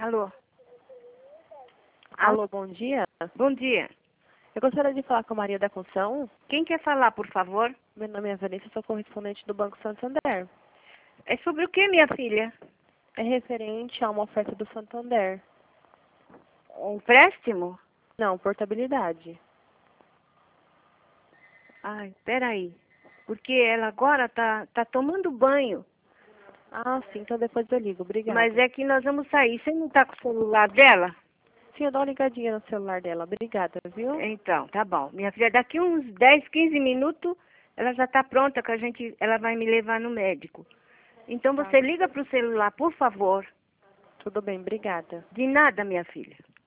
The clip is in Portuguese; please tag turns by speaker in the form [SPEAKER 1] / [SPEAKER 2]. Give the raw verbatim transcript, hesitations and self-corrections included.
[SPEAKER 1] Alô?
[SPEAKER 2] Alô, bom dia.
[SPEAKER 1] Bom dia.
[SPEAKER 2] Eu gostaria de falar com a Maria da Conceição.
[SPEAKER 1] Quem quer falar, por favor?
[SPEAKER 2] Meu nome é Vanessa, sou correspondente do Banco Santander.
[SPEAKER 1] É sobre o que, minha filha?
[SPEAKER 2] É referente a uma oferta do Santander.
[SPEAKER 1] Um empréstimo?
[SPEAKER 2] Não, portabilidade.
[SPEAKER 1] Ai, peraí. Porque ela agora tá, tá tomando banho.
[SPEAKER 2] Ah, sim, então depois eu ligo. Obrigada.
[SPEAKER 1] Mas é que nós vamos sair. Você não tá com o celular dela?
[SPEAKER 2] Sim, eu dou uma ligadinha no celular dela. Obrigada, viu?
[SPEAKER 1] Então, tá bom. Minha filha, daqui uns dez, quinze minutos, ela já tá pronta que a gente, ela vai me levar no médico. Então
[SPEAKER 2] Tá.
[SPEAKER 1] você liga pro celular, por favor.
[SPEAKER 2] Tudo bem, obrigada.
[SPEAKER 1] De nada, minha filha.